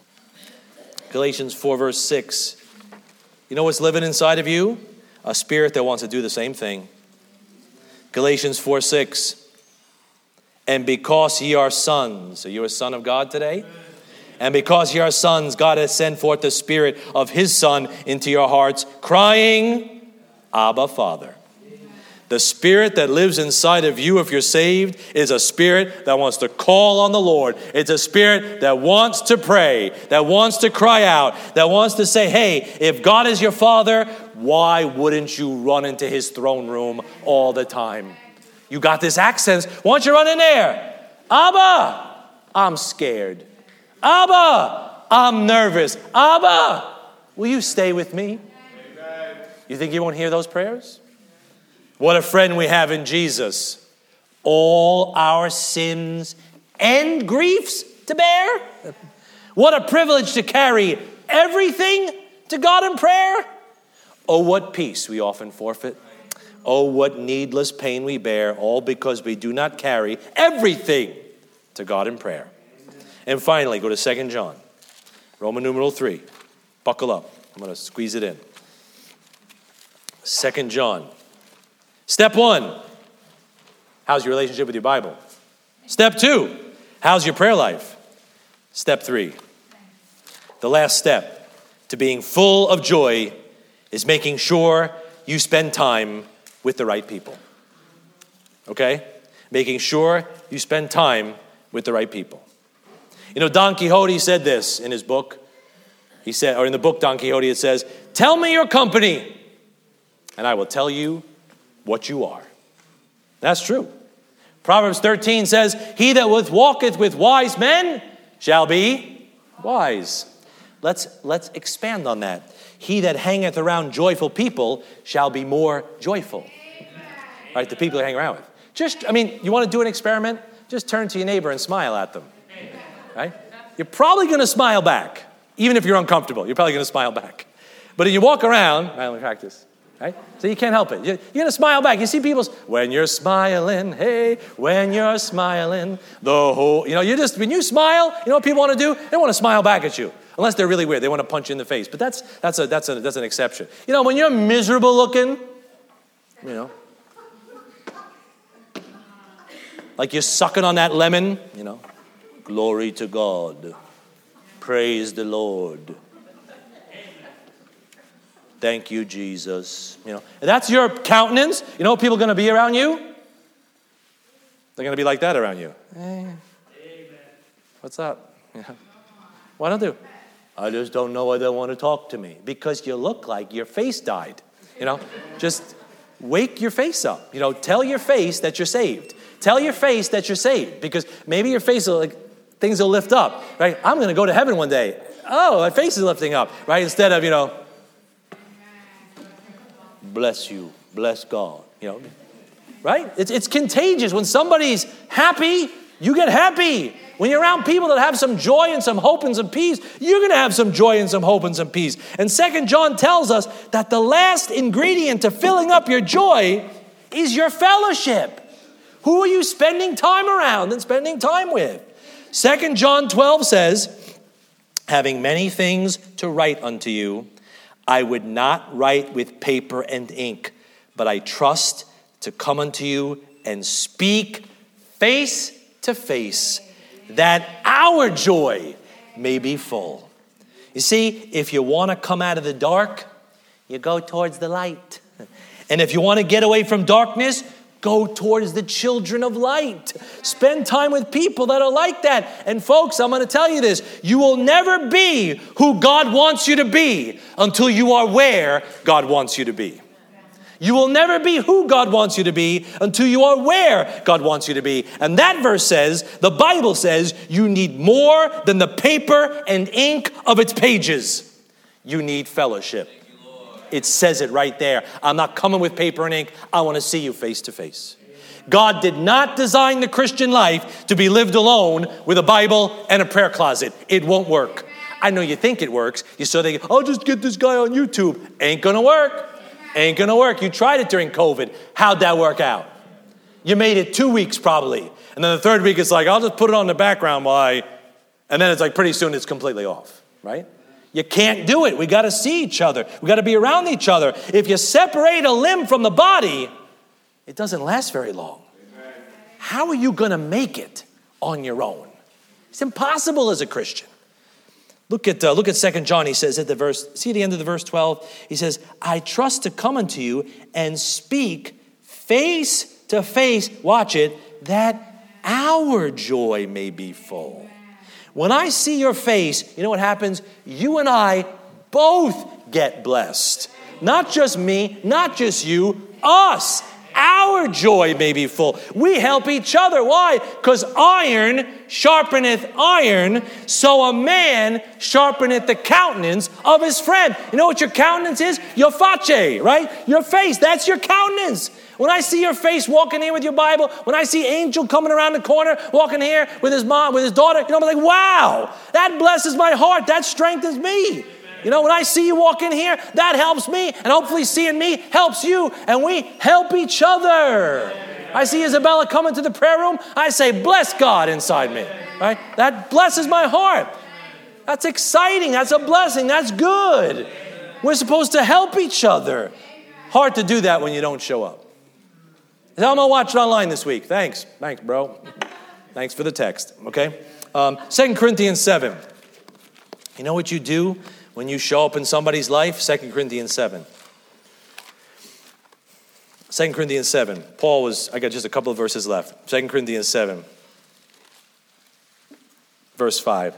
Galatians 4 verse 6. You know what's living inside of you? A spirit that wants to do the same thing. Galatians 4 6. And because ye are sons, are you a son of God today? And because ye are sons, God has sent forth the Spirit of his Son into your hearts, crying, Abba, Father. The Spirit that lives inside of you, if you're saved, is a Spirit that wants to call on the Lord. It's a Spirit that wants to pray, that wants to cry out, that wants to say, hey, if God is your Father, why wouldn't you run into his throne room all the time? You got this accent. Why don't you run in there? Abba, I'm scared. Abba, I'm nervous. Abba, will you stay with me? Amen. You think he won't hear those prayers? What a friend we have in Jesus. All our sins and griefs to bear. What a privilege to carry everything to God in prayer. Oh, what peace we often forfeit. Oh, what needless pain we bear, all because we do not carry everything to God in prayer. And finally, go to 2 John, Roman numeral 3. Buckle up. I'm going to squeeze it in. 2 John. Step 1, how's your relationship with your Bible? Step 2, how's your prayer life? Step 3, the last step to being full of joy is making sure you spend time with the right people. Okay? Making sure you spend time with the right people. Don Quixote said this in his book. He said, or in the book Don Quixote, it says, tell me your company, and I will tell you what you are. That's true. Proverbs 13 says, he that walketh with wise men shall be wise. Let's expand on that. He that hangeth around joyful people shall be more joyful. Right, the people you hang around with. You want to do an experiment? Just turn to your neighbor and smile at them. Right? You're probably going to smile back. Even if you're uncomfortable, you're probably going to smile back. But if you walk around, I only practice, right? So you can't help it. You're going to smile back. You see people, when you're smiling, hey, when you're smiling, the whole, when you smile, you know what people want to do? They want to smile back at you. Unless they're really weird. They want to punch you in the face. But that's an exception. When you're miserable looking, like you're sucking on that lemon, glory to God. Praise the Lord. Thank you, Jesus. That's your countenance. You know what people are going to be around you? They're going to be like that around you. Hey, what's up? What don't do? I just don't know why they want to talk to me. Because you look like your face died. Just wake your face up. Tell your face that you're saved. Tell your face that you're saved. Because maybe your face will, things will lift up, right? I'm going to go to heaven one day. Oh, my face is lifting up, right? Instead of, bless you, bless God, right? It's contagious. When somebody's happy, you get happy. When you're around people that have some joy and some hope and some peace, you're going to have some joy and some hope and some peace. And 2 John tells us that the last ingredient to filling up your joy is your fellowship. Who are you spending time around and spending time with? 2 John 12 says, having many things to write unto you, I would not write with paper and ink, but I trust to come unto you and speak face to face, that our joy may be full. You see, if you want to come out of the dark, you go towards the light. And if you want to get away from darkness, go towards the children of light. Spend time with people that are like that. And folks, I'm going to tell you this. You will never be who God wants you to be until you are where God wants you to be. You will never be who God wants you to be until you are where God wants you to be. And that verse says, the Bible says, you need more than the paper and ink of its pages. You need fellowship. It says it right there. I'm not coming with paper and ink. I want to see you face to face. God did not design the Christian life to be lived alone with a Bible and a prayer closet. It won't work. I know you think it works. You so they, I'll just get this guy on YouTube. Ain't going to work. Ain't going to work. You tried it during COVID. How'd that work out? You made it 2 weeks probably. And then the third week it's like, I'll just put it on the background while and then it's like pretty soon it's completely off, right? You can't do it. We got to see each other. We got to be around each other. If you separate a limb from the body, it doesn't last very long. How are you going to make it on your own? It's impossible as a Christian. Look at 2 John. He says at the end of the verse 12, he says, I trust to come unto you and speak face to face, watch it, that our joy may be full. When I see your face, you know what happens? You and I both get blessed. Not just me, not just you, us. Our joy may be full. We help each other. Why? Because iron sharpeneth iron, so a man sharpeneth the countenance of his friend. You know what your countenance is? Your face, right? Your face, that's your countenance. When I see your face walking here with your Bible, when I see Angel coming around the corner, walking here with his mom, with his daughter, I'm like, wow, that blesses my heart. That strengthens me. When I see you walk in here, that helps me. And hopefully seeing me helps you. And we help each other. I see Isabella come into the prayer room. I say, bless God inside me. Right? That blesses my heart. That's exciting. That's a blessing. That's good. We're supposed to help each other. Hard to do that when you don't show up. I'm going to watch it online this week. Thanks, bro. Thanks for the text. Okay? 2 Corinthians 7. You know what you do when you show up in somebody's life? 2 Corinthians 7. 2 Corinthians 7. I got just a couple of verses left. 2 Corinthians 7. Verse 5.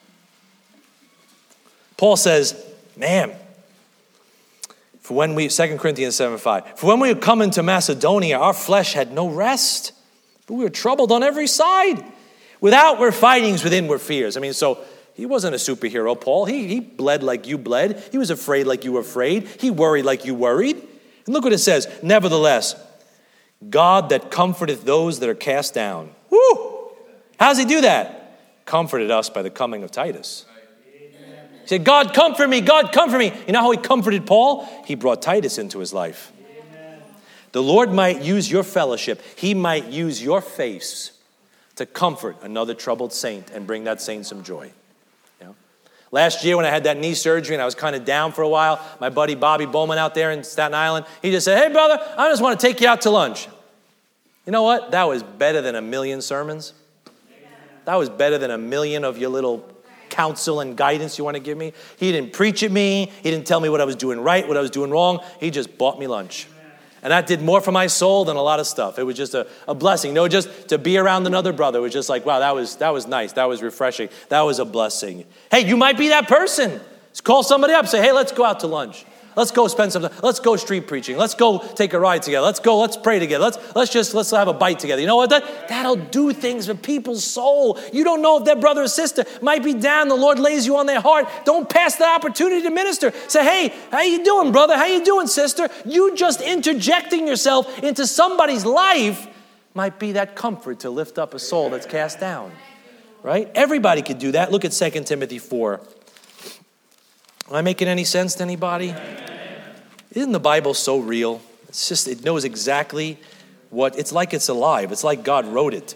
Paul says, man, 2 Corinthians 7:5. For when we come into Macedonia, our flesh had no rest, but we were troubled on every side. With outward fightings, with inward fears. So he wasn't a superhero, Paul. He bled like you bled. He was afraid like you were afraid. He worried like you worried. And look what it says. Nevertheless, God that comforteth those that are cast down. Woo! How does he do that? Comforted us by the coming of Titus. He said, God, comfort me. God, comfort me. You know how he comforted Paul? He brought Titus into his life. Amen. The Lord might use your fellowship. He might use your face to comfort another troubled saint and bring that saint some joy. Last year when I had that knee surgery and I was kind of down for a while, my buddy Bobby Bowman out there in Staten Island, he just said, hey, brother, I just want to take you out to lunch. You know what? That was better than 1,000,000 sermons. That was better than 1,000,000 of your little counsel and guidance you want to give me. He didn't preach at me. He didn't tell me what I was doing right, what I was doing wrong. He just bought me lunch. And that did more for my soul than a lot of stuff. It was just a blessing. No, just to be around another brother was just like, wow, that was nice. That was refreshing. That was a blessing. Hey, you might be that person. Just call somebody up. Say, hey, let's go out to lunch. Let's go spend some time. Let's go street preaching. Let's go take a ride together. Let's pray together. Let's have a bite together. You know what? That'll do things for people's soul. You don't know if their brother or sister might be down. The Lord lays you on their heart. Don't pass the opportunity to minister. Say, hey, how you doing, brother? How you doing, sister? You just interjecting yourself into somebody's life might be that comfort to lift up a soul that's cast down. Right? Everybody could do that. Look at 2 Timothy 4. Am I making any sense to anybody? Isn't the Bible so real? It's just, it knows exactly what, it's like it's alive. It's like God wrote it,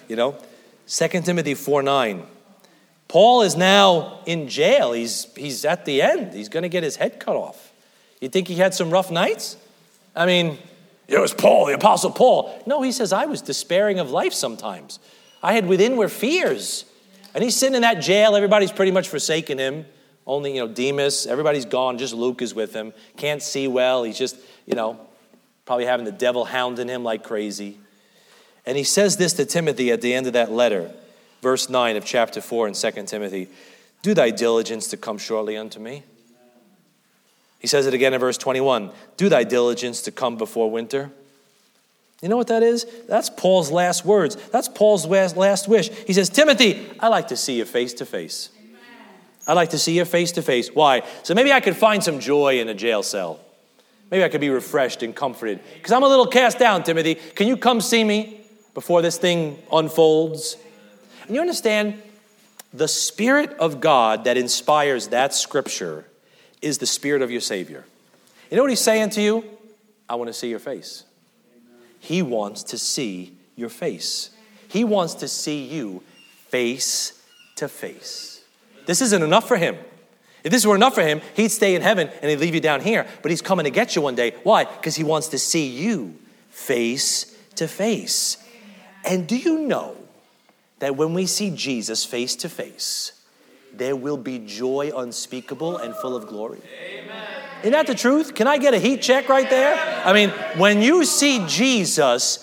2 Timothy 4:9. Paul is now in jail. He's at the end. He's going to get his head cut off. You think he had some rough nights? I mean, it was Paul, the Apostle Paul. No, he says, I was despairing of life sometimes. I had within were fears. And he's sitting in that jail. Everybody's pretty much forsaken him. Only, Demas, everybody's gone. Just Luke is with him. Can't see well. He's just, probably having the devil hounding him like crazy. And he says this to Timothy at the end of that letter, verse 9 of chapter 4 in 2 Timothy. Do thy diligence to come shortly unto me. He says it again in verse 21. Do thy diligence to come before winter. You know what that is? That's Paul's last words. That's Paul's last wish. He says, Timothy, I like to see you face to face. I'd like to see you face to face. Why? So maybe I could find some joy in a jail cell. Maybe I could be refreshed and comforted. Because I'm a little cast down, Timothy. Can you come see me before this thing unfolds? And you understand, the Spirit of God that inspires that scripture is the Spirit of your Savior. You know what he's saying to you? I want to see your face. He wants to see your face. He wants to see you face to face. This isn't enough for him. If this were enough for him, he'd stay in heaven and he'd leave you down here. But he's coming to get you one day. Why? Because he wants to see you face to face. And do you know that when we see Jesus face to face, there will be joy unspeakable and full of glory? Amen. Isn't that the truth? Can I get a heat check right there? I mean, when you see Jesus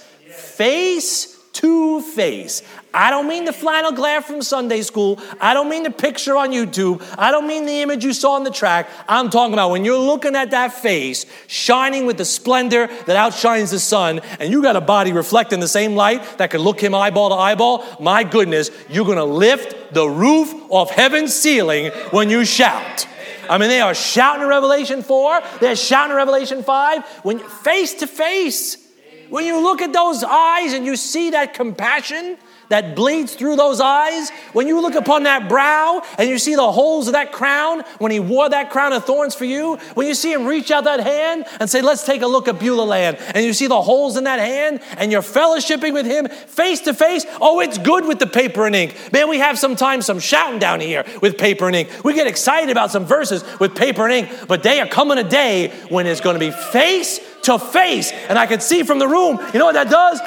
face to face, I don't mean the flannel glare from Sunday school. I don't mean the picture on YouTube. I don't mean the image you saw on the track. I'm talking about when you're looking at that face, shining with the splendor that outshines the sun, and you got a body reflecting the same light that can look him eyeball to eyeball. My goodness, you're going to lift the roof of heaven's ceiling when you shout. I mean, they are shouting in Revelation 4. They're shouting in Revelation 5. When face to face, when you look at those eyes and you see that compassion that bleeds through those eyes, when you look upon that brow and you see the holes of that crown, when he wore that crown of thorns for you, when you see him reach out that hand and say, let's take a look at Beulah land, and you see the holes in that hand and you're fellowshipping with him face to face, oh, it's good with the paper and ink. Man, we have sometimes some shouting down here with paper and ink. We get excited about some verses with paper and ink, but they are coming a day when it's going to be face to face. And I can see from the room, you know what that does?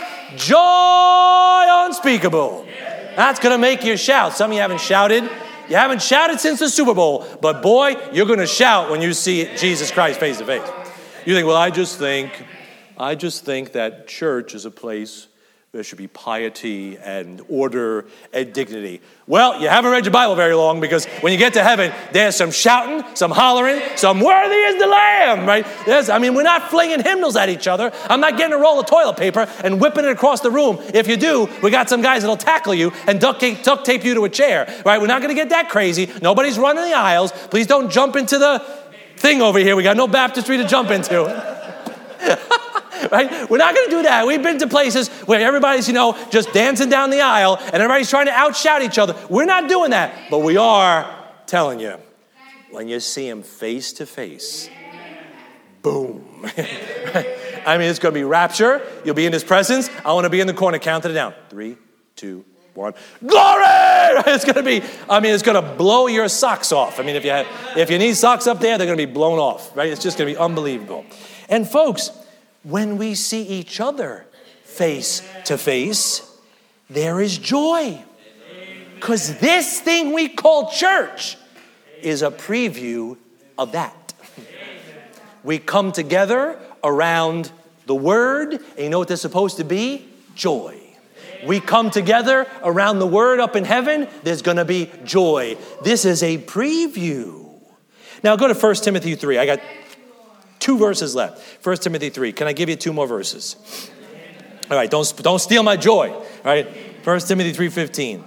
Joy unspeakable. That's going to make you shout. Some of you haven't shouted. You haven't shouted since the Super Bowl. But boy, you're going to shout when you see Jesus Christ face to face. You think, well, I just think that church is a place there should be piety and order and dignity. Well, you haven't read your Bible very long, because when you get to heaven, there's some shouting, some hollering, some worthy is the Lamb, right? We're not flinging hymnals at each other. I'm not getting a roll of toilet paper and whipping it across the room. If you do, we got some guys that'll tackle you and duct tape you to a chair, right? We're not going to get that crazy. Nobody's running the aisles. Please don't jump into the thing over here. We got no baptistry to jump into. Right? We're not going to do that. We've been to places where everybody's, just dancing down the aisle and everybody's trying to outshout each other. We're not doing that. But we are telling you, when you see him face to face, boom. It's going to be rapture. You'll be in his presence. I want to be in the corner counting it down. 3, 2, 1. Glory! It's going to be, it's going to blow your socks off. If you need socks up there, they're going to be blown off, right? It's just going to be unbelievable. And folks, when we see each other face to face, there is joy. Because this thing we call church is a preview of that. We come together around the Word, and you know what they're supposed to be? Joy. We come together around the Word up in heaven, there's going to be joy. This is a preview. Now go to 1 Timothy 3. I got 2 verses left. 1 Timothy 3. Can I give you 2 more verses? All right, don't steal my joy. All right, 1 Timothy 3:15.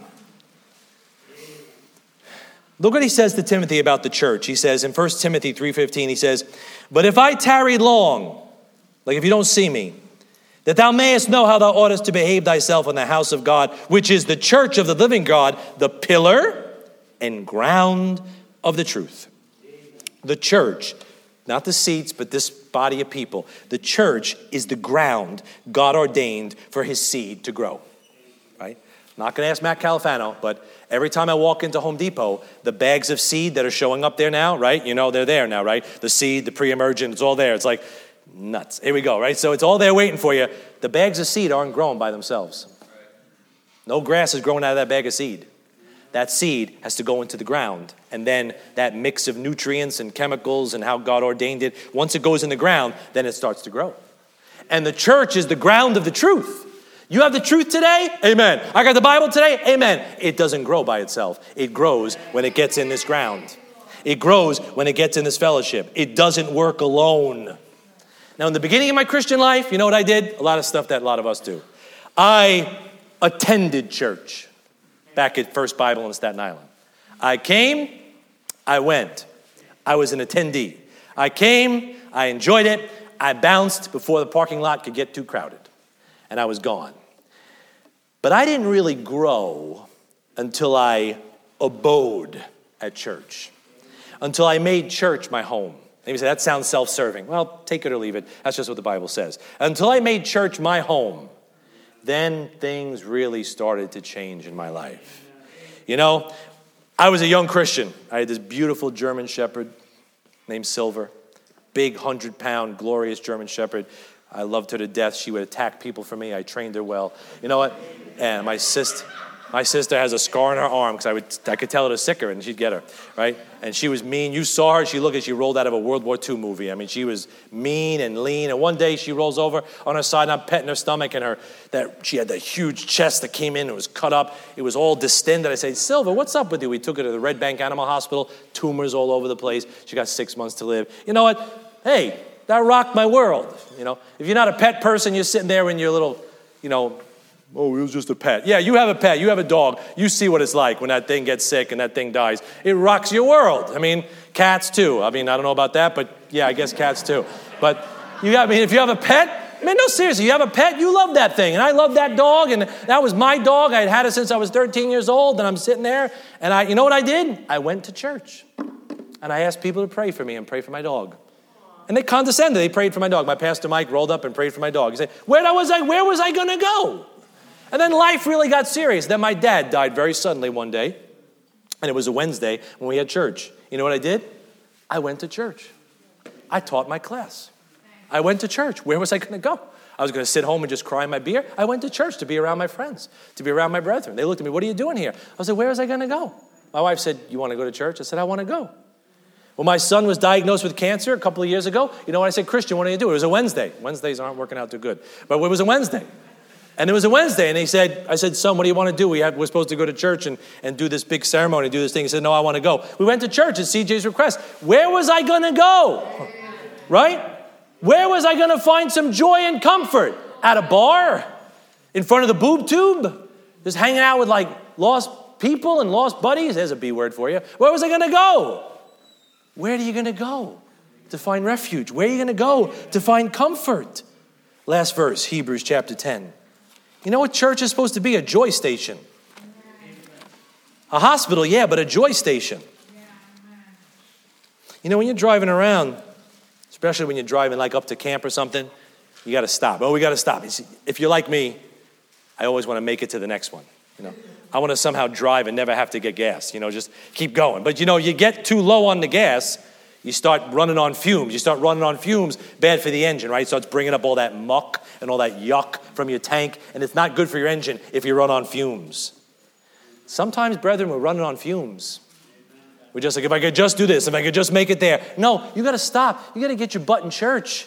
Look what he says to Timothy about the church. He says in 1 Timothy 3:15, he says, "But if I tarry long," like if you don't see me, "that thou mayest know how thou oughtest to behave thyself in the house of God, which is the church of the living God, the pillar and ground of the truth." The church, not the seats, but this body of people. The church is the ground God ordained for his seed to grow. Right? Not going to ask Matt Califano, but every time I walk into Home Depot, the bags of seed that are showing up there now, right? You know they're there now, right? The seed, the pre-emergent, it's all there. It's like nuts. Here we go, right? So it's all there waiting for you. The bags of seed aren't grown by themselves. No grass is growing out of that bag of seed. That seed has to go into the ground. And then that mix of nutrients and chemicals and how God ordained it, once it goes in the ground, then it starts to grow. And the church is the ground of the truth. You have the truth today? Amen. I got the Bible today? Amen. It doesn't grow by itself. It grows when it gets in this ground. It grows when it gets in this fellowship. It doesn't work alone. Now, in the beginning of my Christian life, you know what I did? A lot of stuff that a lot of us do. I attended church back at First Bible in Staten Island. I came, I went. I was an attendee. I came, I enjoyed it. I bounced before the parking lot could get too crowded. And I was gone. But I didn't really grow until I abode at church. Until I made church my home. And you say, that sounds self-serving. Well, take it or leave it. That's just what the Bible says. Until I made church my home, then things really started to change in my life. You know, I was a young Christian. I had this beautiful German shepherd named Silver. Big 100-pound, glorious German shepherd. I loved her to death. She would attack people for me. I trained her well. You know what? And my sister has a scar on her arm because I could tell her to sick her and she'd get her, right? And she was mean. You saw her. She looked like she rolled out of a World War II movie. I mean, she was mean and lean. And one day she rolls over on her side and I'm petting her stomach and she had that huge chest that came in. It was cut up. It was all distended. I said, Silver, what's up with you? We took her to the Red Bank Animal Hospital. Tumors all over the place. She got 6 months to live. You know what? Hey, that rocked my world. You know, if you're not a pet person, you're sitting there in your little, oh, it was just a pet. Yeah, you have a pet. You have a dog. You see what it's like when that thing gets sick and that thing dies. It rocks your world. I mean, cats too. I mean, I don't know about that, but yeah, I guess cats too. But if you have a pet, man, no, seriously, you have a pet, you love that thing. And I love that dog, and that was my dog. I had it since I was 13 years old, and I'm sitting there, and you know what I did? I went to church, and I asked people to pray for me and pray for my dog. And they condescended. They prayed for my dog. My pastor Mike rolled up and prayed for my dog. He said, where was I going to go? And then life really got serious. Then my dad died very suddenly one day. And it was a Wednesday when we had church. You know what I did? I went to church. I taught my class. I went to church. Where was I going to go? I was going to sit home and just cry my beer. I went to church to be around my friends, to be around my brethren. They looked at me, what are you doing here? I said, where was I going to go? My wife said, you want to go to church? I said, I want to go. When my son was diagnosed with cancer a couple of years ago, you know what I said, Christian, what do you do? It was a Wednesday. Wednesdays aren't working out too good. But it was a Wednesday. And it was a Wednesday, and I said, son, what do you want to do? We're supposed to go to church and do this big ceremony, do this thing. He said, no, I want to go. We went to church at CJ's request. Where was I going to go? Right? Where was I going to find some joy and comfort? At a bar? In front of the boob tube? Just hanging out with like lost people and lost buddies? There's a B word for you. Where was I going to go? Where are you going to go to find refuge? Where are you going to go to find comfort? Last verse, Hebrews chapter 10. You know what church is supposed to be? A joy station. A hospital, yeah, but a joy station. You know, when you're driving around, especially when you're driving like up to camp or something, you got to stop. Oh, we got to stop. If you're like me, I always want to make it to the next one. You know, I want to somehow drive and never have to get gas. You know, just keep going. But you know, you get too low on the gas, you start running on fumes. You start running on fumes, bad for the engine, right? It starts bringing up all that muck and all that yuck from your tank, and it's not good for your engine if you run on fumes. Sometimes, brethren, we're running on fumes. We're just like, if I could just do this, if I could just make it there. No, you got to stop. You got to get your butt in church.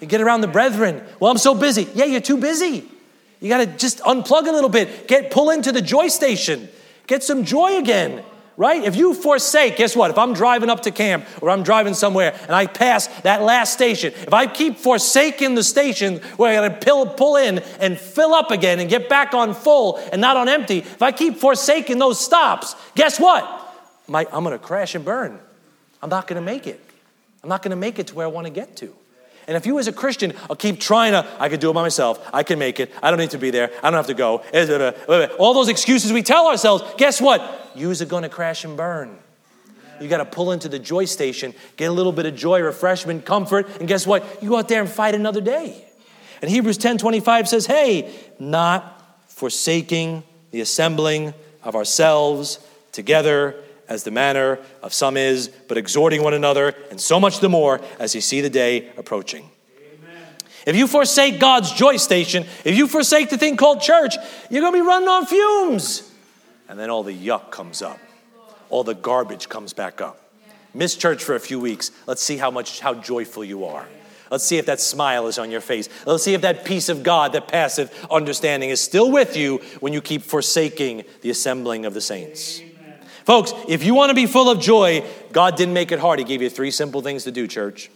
You get around the brethren. Well, I'm so busy. Yeah, you're too busy. You got to just unplug a little bit. Pull into the joy station. Get some joy again, right? If you forsake, guess what? If I'm driving up to camp or I'm driving somewhere and I pass that last station, if I keep forsaking the station where I got to pull in and fill up again and get back on full and not on empty, if I keep forsaking those stops, guess what? I'm going to crash and burn. I'm not going to make it. I'm not going to make it to where I want to get to. And if you as a Christian, I'll keep trying to, I can do it by myself. I can make it. I don't need to be there. I don't have to go. All those excuses we tell ourselves, guess what? Yous are going to crash and burn. You got to pull into the joy station, get a little bit of joy, refreshment, comfort, and guess what? You go out there and fight another day. And Hebrews 10:25 says, hey, not forsaking the assembling of ourselves together as the manner of some is, but exhorting one another, and so much the more as you see the day approaching. Amen. If you forsake God's joy station, if you forsake the thing called church, you're going to be running on fumes. And then all the yuck comes up. All the garbage comes back up. Miss church for a few weeks. Let's see how joyful you are. Let's see if that smile is on your face. Let's see if that peace of God, that passive understanding is still with you when you keep forsaking the assembling of the saints. Folks, if you want to be full of joy, God didn't make it hard. He gave you 3 simple things to do, church.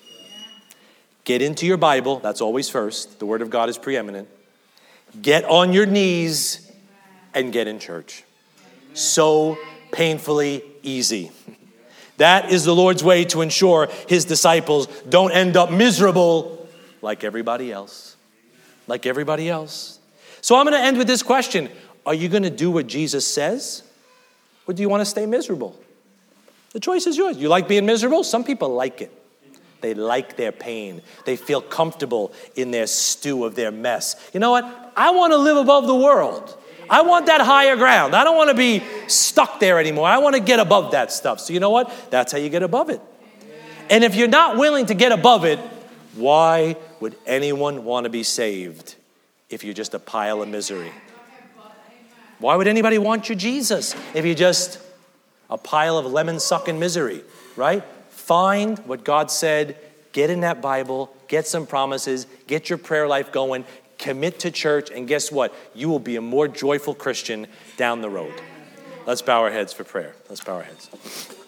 Get into your Bible. That's always first. The Word of God is preeminent. Get on your knees and get in church. So painfully easy. That is the Lord's way to ensure his disciples don't end up miserable like everybody else. Like everybody else. So I'm going to end with this question. Are you going to do what Jesus says? Or do you want to stay miserable? The choice is yours. You like being miserable? Some people like it. They like their pain. They feel comfortable in their stew of their mess. You know what? I want to live above the world. I want that higher ground. I don't want to be stuck there anymore. I want to get above that stuff. So you know what? That's how you get above it. And if you're not willing to get above it, why would anyone want to be saved if you're just a pile of misery? Why would anybody want your Jesus if you're just a pile of lemon-sucking misery, right? Find what God said, get in that Bible, get some promises, get your prayer life going, commit to church, and guess what? You will be a more joyful Christian down the road. Let's bow our heads for prayer. Let's bow our heads.